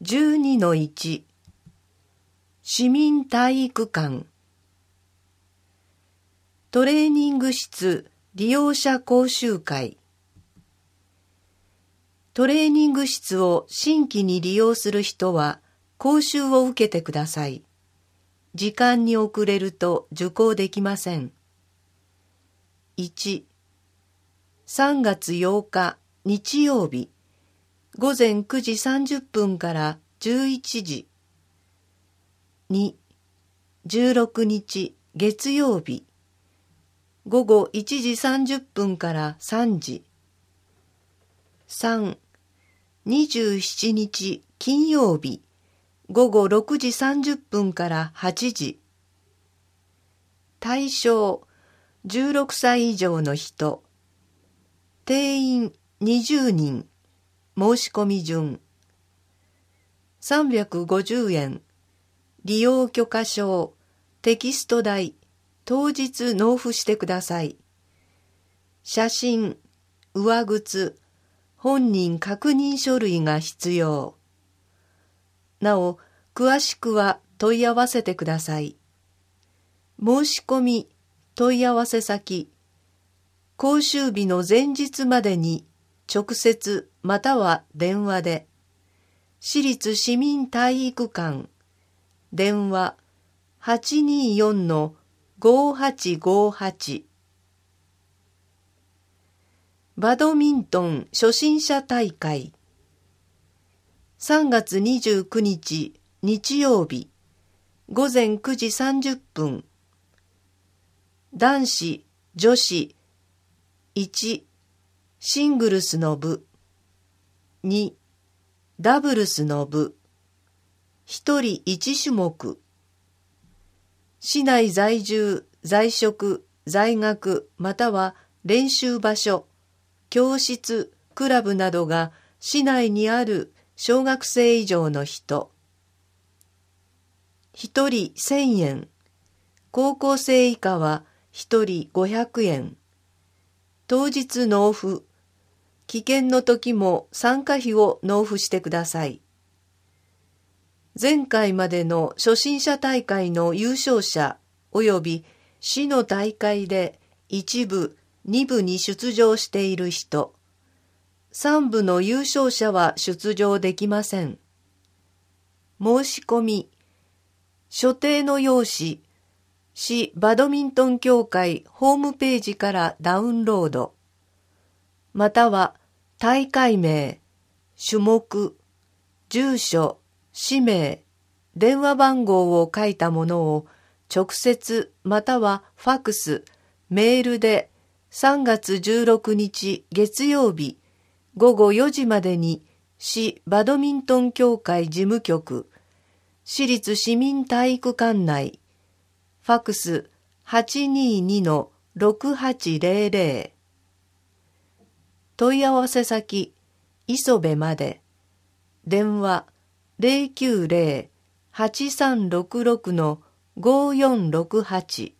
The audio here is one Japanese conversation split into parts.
12-1 市民体育館トレーニング室利用者講習会トレーニング室を新規に利用する人は講習を受けてください。時間に遅れると受講できません。1、3月8日日曜日午前9時30分から11時。2、16日月曜日午後1時30分から3時。3、27日金曜日午後6時30分から8時。対象16歳以上の人。定員20人。申し込み順。350円。利用許可証、テキスト代、当日納付してください。写真、上靴、本人確認書類が必要。なお、詳しくは問い合わせてください。申し込み、問い合わせ先、講習日の前日までに直接または電話で、市立市民体育館、電話 824-5858 バドミントン初心者大会3月29日日曜日午前9時30分男子、女子1、シングルスの部2、ダブルスの部1人1種目市内在住、在職、在学または練習場所、教室、クラブなどが市内にある小学生以上の人1人1000円高校生以下は1人500円当日納付棄権の時も参加費を納付してください。前回までの初心者大会の優勝者及び市の大会で1部、2部に出場している人、3部の優勝者は出場できません。申し込み、所定の用紙、市バドミントン協会ホームページからダウンロード、または大会名、種目、住所、氏名、電話番号を書いたものを直接またはファクス、メールで3月16日月曜日午後4時までに市バドミントン協会事務局、市立市民体育館内、ファクス 822-6800 問い合わせ先、磯部まで、電話090-8366-5468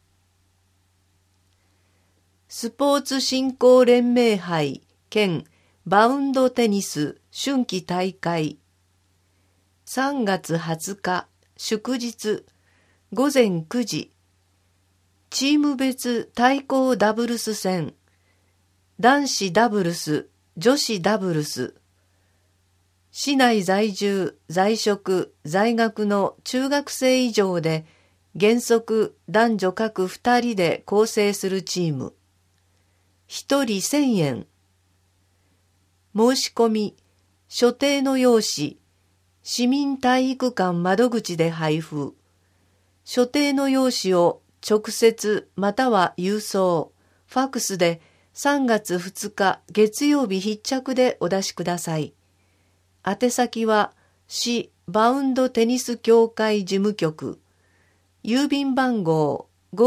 スポーツ振興連盟杯兼バウンドテニス春季大会3月20日祝日午前9時チーム別対抗ダブルス戦男子ダブルス女子ダブルス市内在住、在職、在学の中学生以上で原則男女各2人で構成するチーム1人1000円申し込み、所定の用紙市民体育館窓口で配布所定の用紙を直接または郵送、ファクスで3月2日月曜日必着でお出しください。宛先は市バウンドテニス協会事務局郵便番号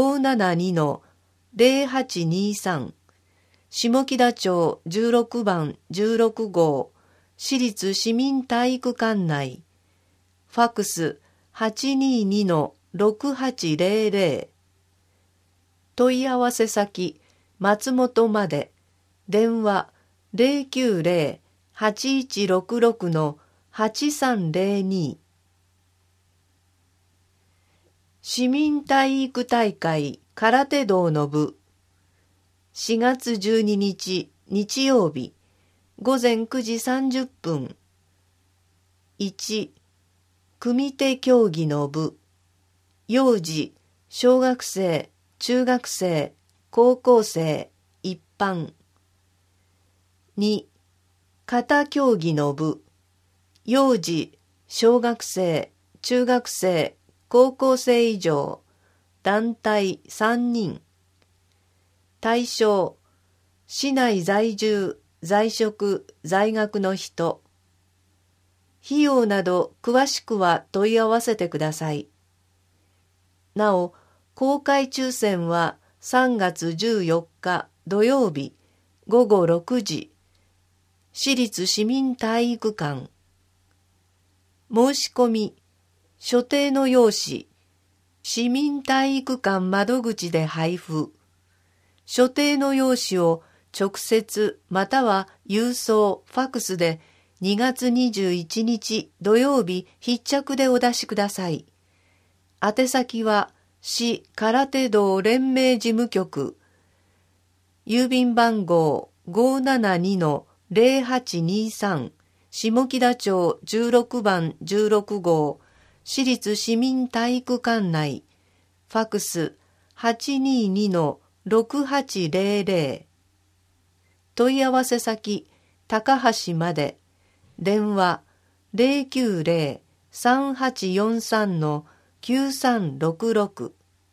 572-0823 下北町16番16号市立市民体育館内ファクス 822-6800 問い合わせ先松本まで電話 090-8166-8888 8302。市民体育大会空手道の部、4月12日日曜日午前9時30分。1、組手競技の部、幼児、小学生、中学生、高校生、一般。2、形競技の部、幼児、小学生、中学生、高校生以上、団体3人。対象、市内在住、在職、在学の人。費用など詳しくは問い合わせてください。なお、公開抽選は3月14日土曜日午後6時、市立市民体育館。申し込み、所定の用紙、市民体育館窓口で配布。所定の用紙を直接または郵送、ファクスで2月21日土曜日必着でお出しください。宛先は市空手道連盟事務局、郵便番号 572-0823 下北町16番16号市立市民体育館内、ファクス 822-6800。問い合わせ先高橋まで。電話 090-3843-9366。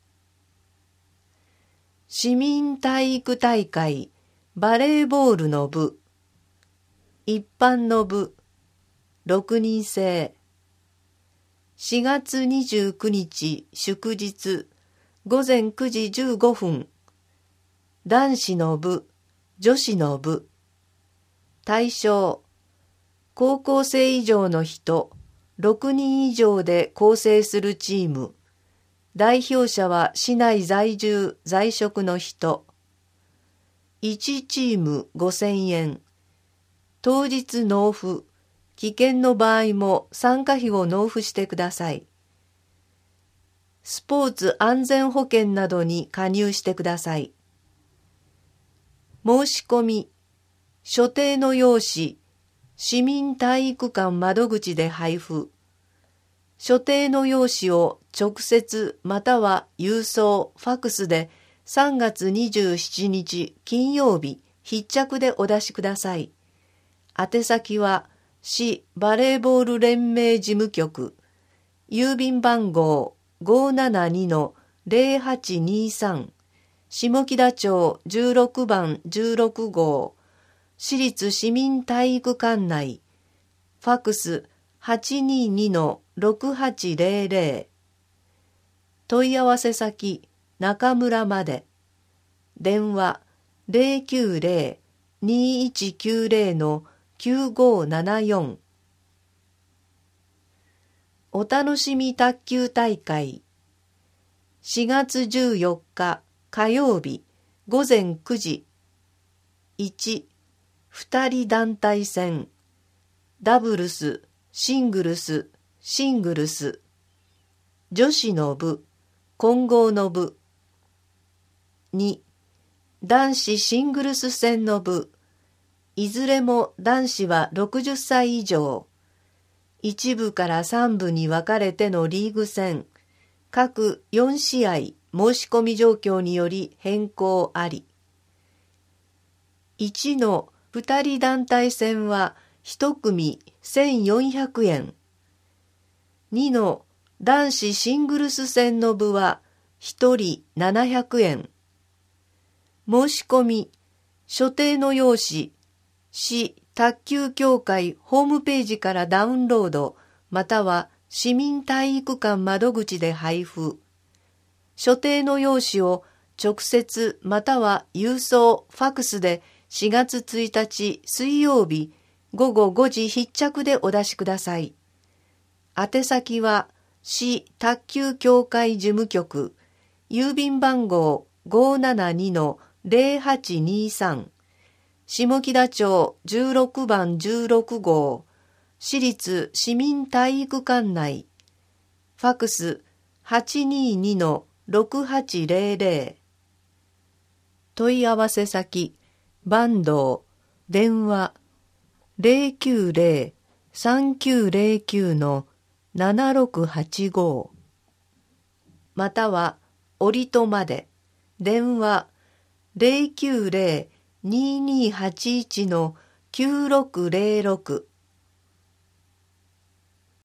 市民体育大会バレーボールの部、一般の部、6人制。4月29日祝日午前9時15分。男子の部、女子の部。対象、高校生以上の人、6人以上で構成するチーム。代表者は市内在住、在職の人。1チーム5000円。当日納付。危険の場合も参加費を納付してください。スポーツ安全保険などに加入してください。申し込み、所定の用紙、市民体育館窓口で配布。所定の用紙を直接または郵送、ファクスで3月27日金曜日必着でお出しください。宛先は市バレーボール連盟事務局、郵便番号 572-0823 下北町16番16号市立市民体育館内、ファクス 822-6800。問い合わせ先中村まで。電話 090-2190-9574。お楽しみ卓球大会4月14日火曜日午前9時。1、2人団体戦、ダブルス、シングルス、シングルス。女子の部、混合の部。2、男子シングルス戦の部。いずれも男子は60歳以上。1部から3部に分かれてのリーグ戦。各4試合申し込み状況により変更あり。1の2人団体戦は1組1400円。2の男子シングルス戦の部は1人700円。申し込み、所定の用紙、市卓球協会ホームページからダウンロード、または市民体育館窓口で配布。所定の用紙を直接または郵送、ファクスで4月1日水曜日午後5時必着でお出しください。宛先は市卓球協会事務局、郵便番号 572-0823 下北町16番16号市立市民体育館内、ファクス 822-6800、問い合わせ先、坂東、電話 090-3909-7685、または折戸まで、電話 090-2281-9606